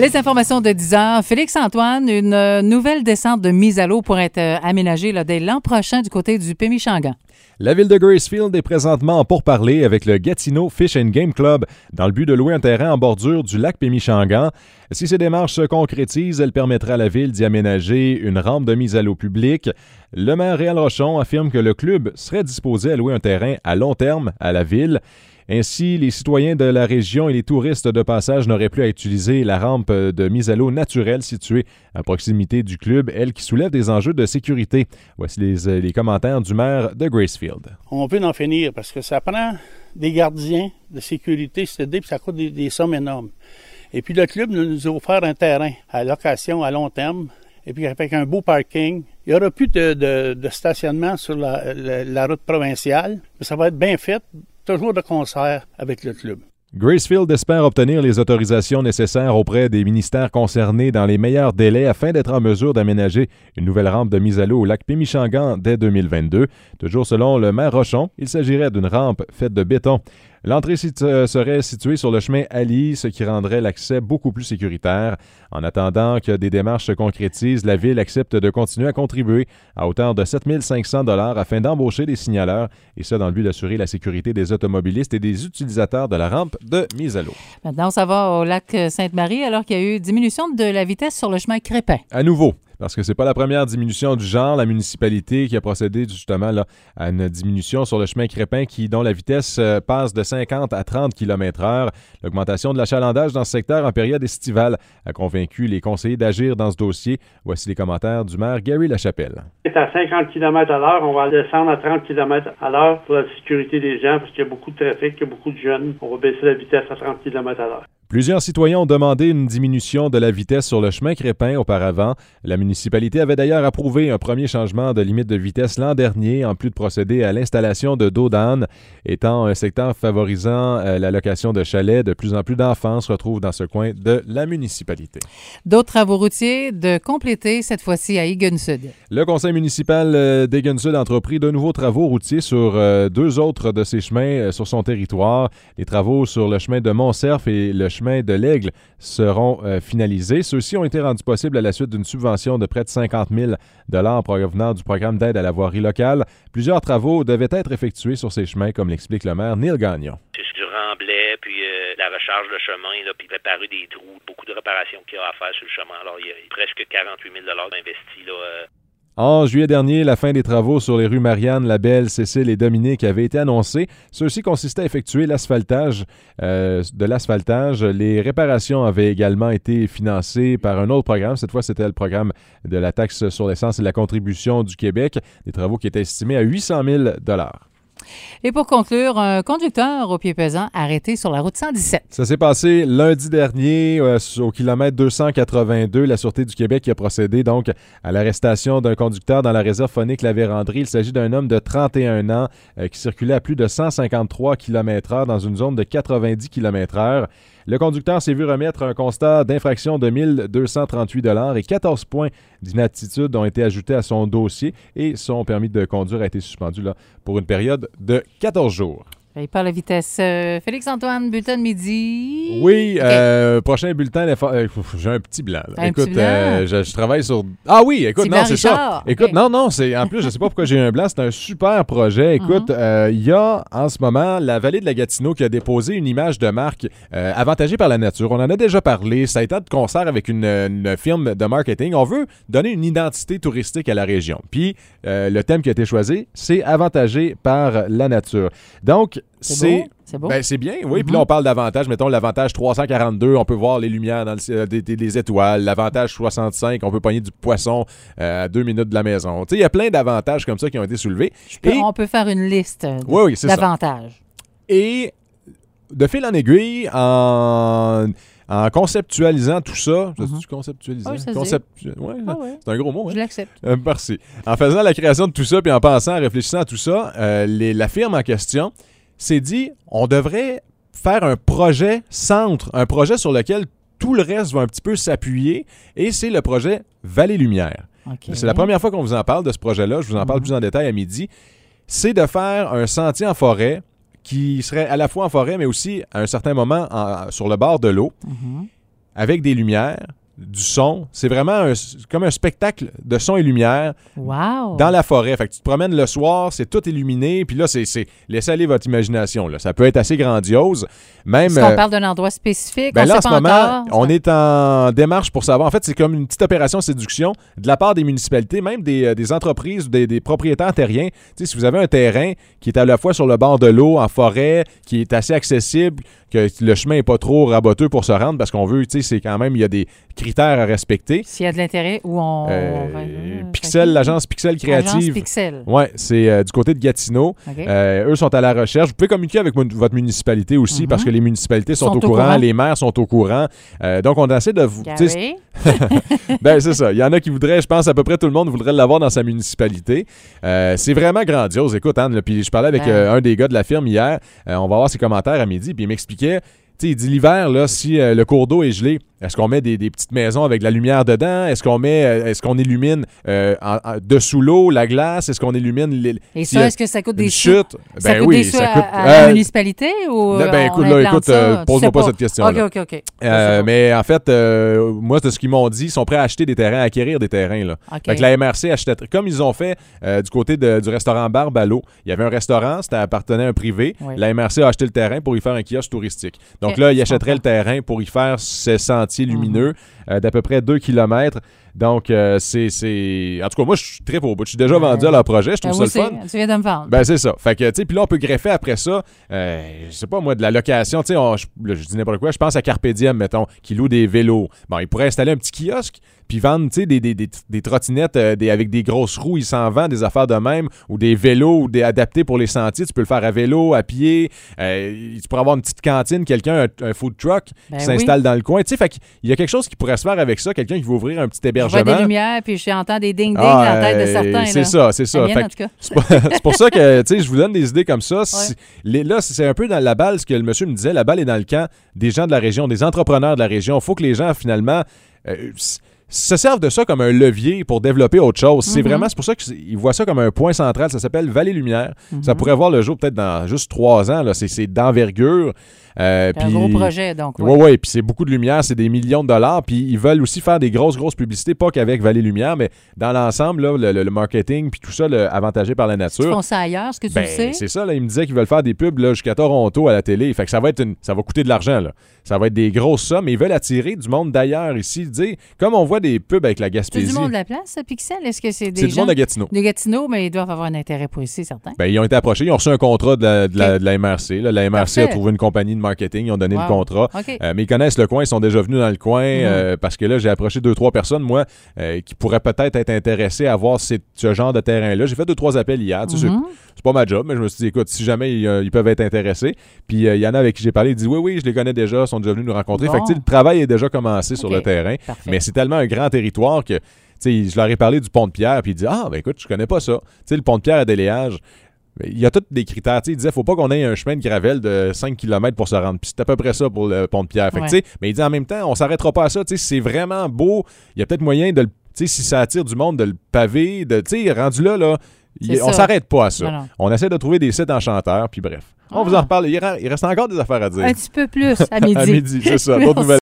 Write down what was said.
Les informations de 10 heures. Félix-Antoine, une nouvelle descente de mise à l'eau pourrait être aménagée là, dès l'an prochain du côté du Pémishangan. La ville de Gracefield est présentement en pourparlers avec le Gatineau Fish and Game Club dans le but de louer un terrain en bordure du lac Pémishangan. Si ces démarches se concrétisent, elle permettra à la ville d'y aménager une rampe de mise à l'eau publique. Le maire Réal Rochon affirme que le club serait disposé à louer un terrain à long terme à la ville. Ainsi, les citoyens de la région et les touristes de passage n'auraient plus à utiliser la rampe de mise à l'eau naturelle située à proximité du club, elle qui soulève des enjeux de sécurité. Voici les commentaires du maire de Gracefield. On peut en finir parce que ça prend des gardiens de sécurité, puis ça coûte des sommes énormes. Et puis le club nous a offert un terrain à location à long terme, et puis avec un beau parking. Il n'y aura plus de stationnement sur la route provinciale, mais ça va être bien fait. Toujours de concert avec le club. Gracefield espère obtenir les autorisations nécessaires auprès des ministères concernés dans les meilleurs délais afin d'être en mesure d'aménager une nouvelle rampe de mise à l'eau au lac Pémishangan dès 2022. Toujours selon le maire Rochon, il s'agirait d'une rampe faite de béton. L'entrée serait située sur le chemin Ali, ce qui rendrait l'accès beaucoup plus sécuritaire. En attendant que des démarches se concrétisent, la Ville accepte de continuer à contribuer à hauteur de 7 500 $ afin d'embaucher des signaleurs, et ça dans le but d'assurer la sécurité des automobilistes et des utilisateurs de la rampe de mise à l'eau. Maintenant, ça va au lac Sainte-Marie alors qu'il y a eu diminution de la vitesse sur le chemin Crépin. À nouveau. Parce que c'est pas la première diminution du genre. La municipalité qui a procédé justement là, à une diminution sur le chemin Crépin dont la vitesse passe de 50 à 30 km/h. L'augmentation de l'achalandage dans ce secteur en période estivale a convaincu les conseillers d'agir dans ce dossier. Voici les commentaires du maire Gary Lachapelle. C'est à 50 km/h, on va descendre à 30 km/h pour la sécurité des gens parce qu'il y a beaucoup de trafic, il y a beaucoup de jeunes. On va baisser la vitesse à 30 km/h. Plusieurs citoyens ont demandé une diminution de la vitesse sur le chemin Crépin auparavant. La municipalité avait d'ailleurs approuvé un premier changement de limite de vitesse l'an dernier, en plus de procéder à l'installation de dos d'âne. Étant un secteur favorisant la location de chalets, de plus en plus d'enfants se retrouvent dans ce coin de la municipalité. D'autres travaux routiers de compléter, cette fois-ci à Egan Sud. Le conseil municipal d'Egan Sud a entrepris de nouveaux travaux routiers sur deux autres de ses chemins sur son territoire. Les travaux sur le chemin de Montcerf et le chemin de l'Aigle seront finalisés. Ceux-ci ont été rendus possibles à la suite d'une subvention de près de 50 000 $ provenant du programme d'aide à la voirie locale. Plusieurs travaux devaient être effectués sur ces chemins, comme l'explique le maire Neil Gagnon. C'est du remblai, puis la recharge de chemin, là, puis réparer des trous, beaucoup de réparations qu'il y a à faire sur le chemin. Alors, il y a presque 48 000 $ investis là. En juillet dernier, la fin des travaux sur les rues Marianne, Labelle, Cécile et Dominique avait été annoncée. Ceux-ci consistaient à effectuer l'asphaltage. Les réparations avaient également été financées par un autre programme. Cette fois, c'était le programme de la taxe sur l'essence et de la contribution du Québec. Des travaux qui étaient estimés à 800 000 $. Et pour conclure, un conducteur au pied pesant arrêté sur la route 117. Ça s'est passé lundi dernier au kilomètre 282. La Sûreté du Québec a procédé donc à l'arrestation d'un conducteur dans la réserve faunique La Vérandrie. Il s'agit d'un homme de 31 ans qui circulait à plus de 153 km/h dans une zone de 90 km/h. Le conducteur s'est vu remettre un constat d'infraction de 1 238 $ et 14 points d'inaptitude ont été ajoutés à son dossier et son permis de conduire a été suspendu là, pour une période de 14 jours. Il parle à vitesse. Félix-Antoine, bulletin de midi. Oui, okay. Prochain bulletin. J'ai un petit blanc. Là. Écoute, je travaille sur... Ah oui, écoute, non, c'est Richard. ça. Écoute, okay. non, c'est en plus, je sais pas pourquoi j'ai eu un blanc. C'est un super projet. Écoute, il y a en ce moment la Vallée de la Gatineau qui a déposé une image de marque avantagée par la nature. On en a déjà parlé. Ça a été de concert avec une firme de marketing. On veut donner une identité touristique à la région. Puis, le thème qui a été choisi, c'est avantagé par la nature. Donc, c'est beau. Ben, c'est bien, oui. Puis là, on parle d'avantage. Mettons l'avantage 342, on peut voir les lumières dans des étoiles. L'avantage 65, on peut pogner du poisson à 2 minutes de la maison. Tu sais, il y a plein d'avantages comme ça qui ont été soulevés. On peut faire une liste d'avantages. Et de fil en aiguille, en conceptualisant tout ça, tu conceptualises? Oui, c'est un gros mot. Je l'accepte. Merci. En faisant la création de tout ça, puis en pensant, en réfléchissant à tout ça, la firme en question s'est dit, on devrait faire un projet centre, un projet sur lequel tout le reste va un petit peu s'appuyer, et c'est le projet Vallée Lumière. Okay. C'est la première fois qu'on vous en parle de ce projet-là, je vous en parle plus en détail à midi. C'est de faire un sentier en forêt qui serait à la fois en forêt, mais aussi à un certain moment sur le bord de l'eau. avec des lumières, du son. C'est vraiment comme un spectacle de son et lumière dans la forêt. Fait que tu te promènes le soir, c'est tout illuminé, puis là, c'est laissez aller votre imagination. Là. Ça peut être assez grandiose. Même, est-ce qu'on parle d'un endroit spécifique? Ben là, en ce moment, on est en démarche pour savoir. En fait, c'est comme une petite opération séduction de la part des municipalités, même des entreprises, des propriétaires terriens. Tu sais, si vous avez un terrain qui est à la fois sur le bord de l'eau, en forêt, qui est assez accessible, que le chemin n'est pas trop raboteux pour se rendre, parce qu'on veut, tu sais, c'est quand même, il y a des critères à respecter. S'il y a de l'intérêt, où on va... Pixel, l'agence Pixel Créative. L'agence Pixel. Oui, c'est du côté de Gatineau. Okay. Eux sont à la recherche. Vous pouvez communiquer avec votre municipalité aussi, parce que les municipalités sont au courant, les maires sont au courant. Donc, on essaie de vous... Ben, c'est ça. Il y en a qui voudraient, je pense, à peu près tout le monde voudrait l'avoir dans sa municipalité. C'est vraiment grandiose. Écoute, Anne, puis je parlais avec un des gars de la firme hier. On va voir ses commentaires à midi, puis il m'expliquait. Tu sais, il dit l'hiver, là, si le cours d'eau est gelé, est-ce qu'on met des petites maisons avec de la lumière dedans? Est-ce qu'on illumine dessous l'eau, la glace? Est-ce qu'on illumine Et ça, est-ce que ça coûte des chutes? Ça coûte des sous à la municipalité ou écoute, pose-moi pas cette question-là. OK. Mais en fait, moi, de ce qu'ils m'ont dit, ils sont prêts à acheter des terrains, à acquérir des terrains. Là. Okay. Fait que la MRC achetait, comme ils ont fait du côté du restaurant Barbe à l'eau. Il y avait un restaurant, ça appartenait à un privé. Oui. La MRC a acheté le terrain pour y faire un kiosque touristique. Donc là, ils achèteraient le terrain pour y faire ces sentiers lumineux d'à peu près 2 km. Donc, c'est... En tout cas, moi, je tripe au bout. Je suis déjà vendu à leur projet. Je trouve ça le fun. Tu viens de me vendre. Ben, c'est ça. Fait que, tu sais, puis là, on peut greffer après ça, je sais pas, moi, de la location. Tu sais, je dis n'importe quoi. Je pense à Carpe Diem, mettons, qui loue des vélos. Bon, ils pourraient installer un petit kiosque puis vendre, tu sais, des trottinettes avec des grosses roues. Ils s'en vendent des affaires de même, ou des vélos adaptés pour les sentiers. Tu peux le faire à vélo, à pied. Tu pourrais avoir une petite cantine, quelqu'un, un food truck qui s'installe dans le coin. Tu sais, fait qu'il y a quelque chose qui pourrait se faire avec ça. Quelqu'un qui veut ouvrir un petit hébergement. Je vois des lumières, puis j'entends des ding-ding dans la tête de certains. C'est ça. Mienne, en tout cas. C'est pour ça que, tu sais, je vous donne des idées comme ça. Là, c'est un peu dans la balle, ce que le monsieur me disait. La balle est dans le camp des gens de la région, des entrepreneurs de la région. Il faut que les gens, finalement... se servent de ça comme un levier pour développer autre chose. C'est pour ça qu'ils voient ça comme un point central. Ça s'appelle Vallée Lumière. Ça pourrait voir le jour peut-être dans juste 3 ans. Là. C'est d'envergure. Un gros projet, donc. Oui, puis c'est beaucoup de lumière, c'est des millions de dollars. Puis ils veulent aussi faire des grosses publicités, pas qu'avec Vallée Lumière, mais dans l'ensemble, là, le marketing, puis tout ça, avantagé par la nature. Ils font ça ailleurs, est-ce que tu le sais? C'est ça, là, ils me disaient qu'ils veulent faire des pubs là, jusqu'à Toronto à la télé. Fait que ça va coûter de l'argent, là. Ça va être des grosses sommes, mais ils veulent attirer du monde d'ailleurs ici. Comme on voit des pubs avec la Gaspésie. C'est du monde de la place, Pixel? Est-ce que c'est des gens... du monde de Gatineau. De Gatineau, mais ils doivent avoir un intérêt pour ici, certains. Ben, ils ont été approchés, ils ont reçu un contrat de la MRC. Là. La MRC a trouvé une compagnie de marketing, ils ont donné le contrat. Okay. Mais ils connaissent le coin, ils sont déjà venus dans le coin parce que là, j'ai approché 2-3 personnes, moi, qui pourraient peut-être être intéressées à voir ce genre de terrain-là. J'ai fait 2-3 appels hier. Tu sais, c'est pas ma job, mais je me suis dit, écoute, si jamais ils peuvent être intéressés. Puis il y en a avec qui j'ai parlé, ils disent, oui, je les connais déjà, ils sont déjà venus nous rencontrer. Fait que le travail est déjà commencé sur le terrain. Parfait. Mais c'est tellement un grand territoire que je leur ai parlé du pont de Pierre, puis ils disent, ben écoute, je connais pas ça. Tu sais, le pont de Pierre à Déléage, il y a tous des critères. Il disait, faut pas qu'on ait un chemin de gravelle de 5 km pour se rendre. Puis c'est à peu près ça pour le pont de Pierre. Fait que, mais il dit en même temps, on s'arrêtera pas à ça. C'est vraiment beau. Il y a peut-être moyen de si ça attire du monde, de le paver. Rendu là, on s'arrête pas à ça. Non. On essaie de trouver des sites enchanteurs, puis bref. On vous en reparle. Il reste encore des affaires à dire. Un petit peu plus à midi. À midi, c'est ça. D'autres nouvelles.